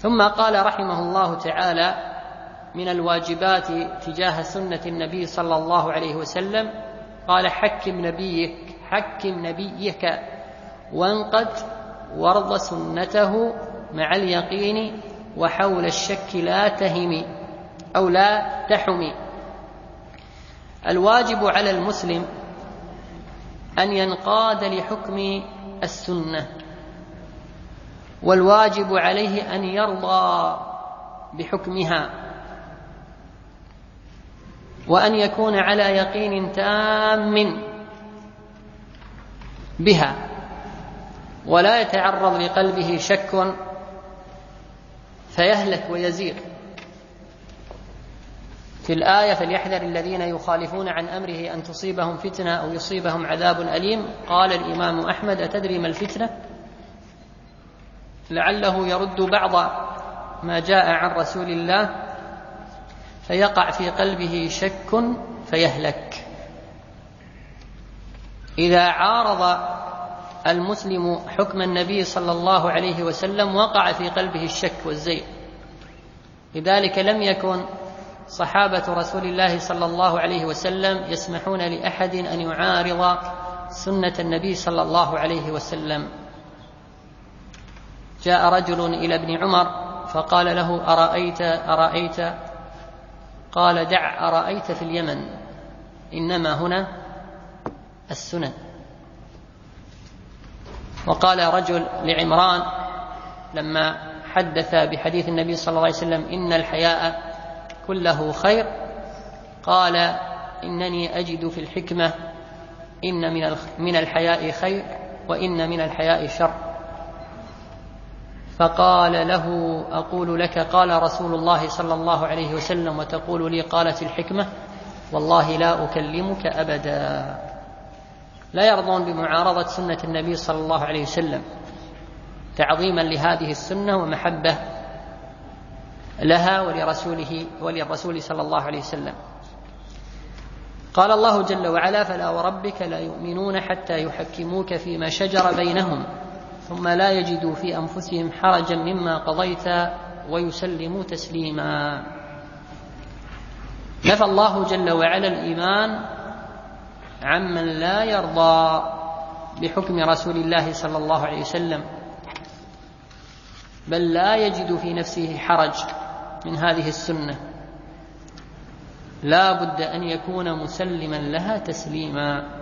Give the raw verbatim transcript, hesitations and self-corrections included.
ثم قال رحمه الله تعالى: من الواجبات تجاه سنة النبي صلى الله عليه وسلم، قال: حكم نبيك حكم نبيك وانقد وارض سنته مع اليقين، وحول الشك لا تهمي أو لا تحمي. الواجب على المسلم أن ينقاد لحكم السنة، والواجب عليه أن يرضى بحكمها، وأن يكون على يقين تام بها، ولا يتعرض لقلبه شك فيهلك ويزيغ. في الآية: فليحذر الذين يخالفون عن أمره أن تصيبهم فتنة أو يصيبهم عذاب أليم. قال الإمام أحمد: أتدري ما الفتنة؟ لعله يرد بعض ما جاء عن رسول الله فيقع في قلبه شك فيهلك. إذا عارض المسلم حكم النبي صلى الله عليه وسلم وقع في قلبه الشك والزيغ. لذلك لم يكن صحابة رسول الله صلى الله عليه وسلم يسمحون لأحد أن يعارض سنة النبي صلى الله عليه وسلم. جاء رجل إلى ابن عمر فقال له: أرأيت أرأيت قال: دع أرأيت في اليمن، إنما هنا السنن. وقال رجل لعمران لما حدث بحديث النبي صلى الله عليه وسلم: إن الحياء كله خير، قال: إنني أجد في الحكمة إن من الحياء خير وإن من الحياء شر. فقال له: أقول لك قال رسول الله صلى الله عليه وسلم وتقول لي قالت الحكمة؟ والله لا أكلمك أبدا. لا يرضون بمعارضة سنة النبي صلى الله عليه وسلم تعظيما لهذه السنة ومحبة لها ولرسوله وللرسول صلى الله عليه وسلم. قال الله جل وعلا: فلا وربك لا يؤمنون حتى يحكموك فيما شجر بينهم ثم لا يجدوا في أنفسهم حرجا مما قضيت ويسلموا تسليما. نفى الله جل وعلا الإيمان عمن لا يرضى بحكم رسول الله صلى الله عليه وسلم، بل لا يجد في نفسه حرج من هذه السنة، لا بد أن يكون مسلما لها تسليما.